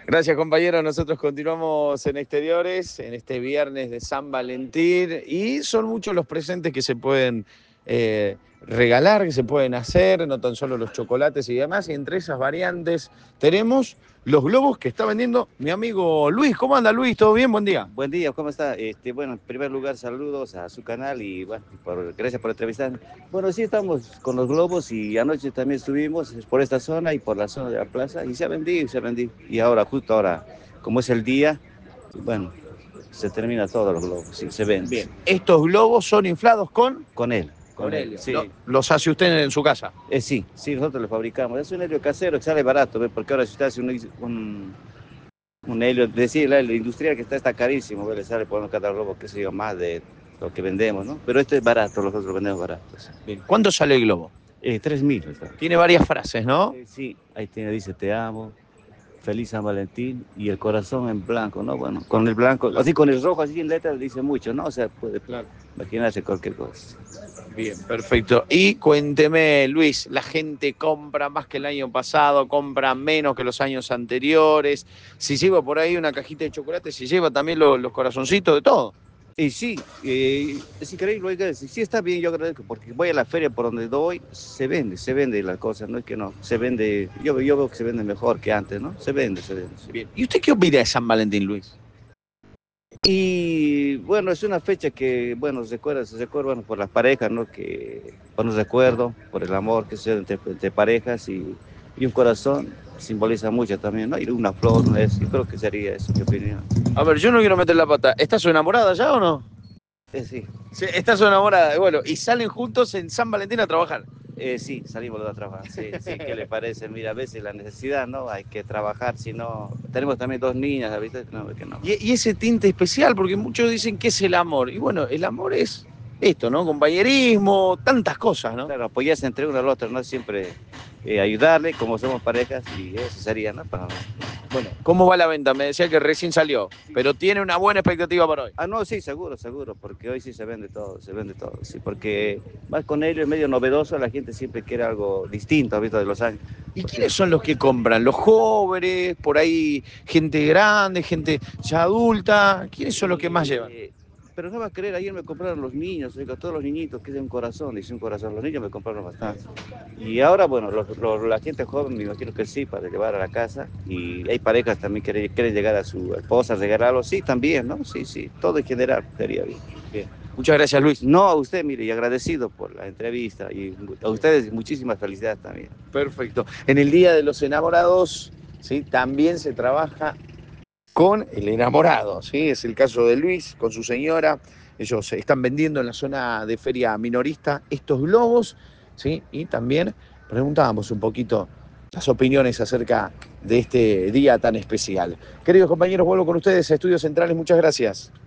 Gracias, compañero. Nosotros continuamos en exteriores, en este viernes de San Valentín, y son muchos los presentes que se pueden regalar, que se pueden hacer, no tan solo los chocolates y demás, y entre esas variantes tenemos los globos que está vendiendo mi amigo Luis. ¿Cómo anda, Luis? ¿Todo bien? Buen día. Buen día, ¿cómo está? Bueno, en primer lugar, saludos a su canal y bueno, gracias por entrevistarme. Bueno, sí estamos con los globos y anoche también estuvimos por esta zona y por la zona de la plaza y se ha vendido, se ha vendido. Y ahora, justo ahora, como es el día, bueno, se termina todos los globos, sí, se vende. Bien. ¿Estos globos son inflados con? Con él, Con helio. sí. ¿Los hace usted en su casa? Sí, sí, nosotros lo fabricamos. Es un helio casero que sale barato, ¿ve? Porque ahora si usted hace un helio, decir, el industrial que está carísimo, ¿ve? Le sale por cada globo, qué sé yo, más de lo que vendemos, ¿no? Pero este es barato, nosotros lo vendemos barato. Bien. ¿Cuánto sale el globo? 3.000 está. Tiene varias frases, ¿no? Sí, ahí tiene, dice, te amo, feliz San Valentín, y el corazón en blanco, ¿no? Bueno, con el blanco, así con el rojo, así en letras, dice mucho, ¿no? O sea, puede imaginarse cualquier cosa. Bien, perfecto. Y cuénteme, Luis, ¿la gente compra más que el año pasado, compra menos que los años anteriores? Si lleva por ahí una cajita de chocolate, si lleva también los corazoncitos de todo. Y sí, es increíble, oiga, sí está bien, yo agradezco, porque voy a la feria por donde doy, se vende la cosa, no es que no, se vende, yo veo que se vende mejor que antes, ¿no? Se vende, se vende. Sí. Bien. ¿Y usted qué opina de San Valentín, Luis? Y bueno, es una fecha que, bueno, se recuerda bueno, por las parejas, ¿no? Que por un recuerdo, por el amor que se da entre parejas y un corazón simboliza mucho también, ¿no? Y una flor, ¿no? Yo creo que sería eso, mi opinión. A ver, yo no quiero meter la pata. ¿Está su enamorada ya o no? Sí. Sí, está su enamorada. Bueno, y salen juntos en San Valentín a trabajar. Sí, salimos los dos a trabajar. Sí, sí, ¿qué le parece? Mira, a veces la necesidad, ¿no? Hay que trabajar, si no... Tenemos también dos niñas, ¿viste? No, que no. Y ese tinte especial, porque muchos dicen que es el amor. Y bueno, el amor es esto, ¿no? Compañerismo, tantas cosas, ¿no? Claro, apoyarse entre uno al otro, ¿no? Siempre ayudarle, como somos parejas, y eso sería, ¿no? Bueno, ¿cómo va la venta? Me decía que recién salió, pero tiene una buena expectativa para hoy. Ah, no, sí, seguro, porque hoy sí se vende todo, sí, porque más con ello es medio novedoso, la gente siempre quiere algo distinto, ¿visto? De los años. ¿Y quiénes son los que compran? ¿Los jóvenes? ¿Por ahí gente grande, gente ya adulta? ¿Quiénes son los que más llevan? Pero no va a creer, ayer me compraron los niños, oiga, todos los niñitos, que es un corazón, dice un corazón, los niños me compraron bastante. Y ahora, bueno, la gente joven me imagino que sí, para llevar a la casa, y hay parejas también que quieren llegar a su esposa, regalarlo, sí, también, ¿no? Sí, sí, todo en general sería bien. Bien. Muchas gracias, Luis. No, a usted, mire, y agradecido por la entrevista, y a ustedes muchísimas felicidades también. Perfecto. En el Día de los Enamorados, ¿sí? También se trabaja con el enamorado, ¿sí? Es el caso de Luis con su señora. Ellos están vendiendo en la zona de feria minorista estos globos, ¿sí? Y también preguntábamos un poquito las opiniones acerca de este día tan especial. Queridos compañeros, vuelvo con ustedes a Estudios Centrales. Muchas gracias.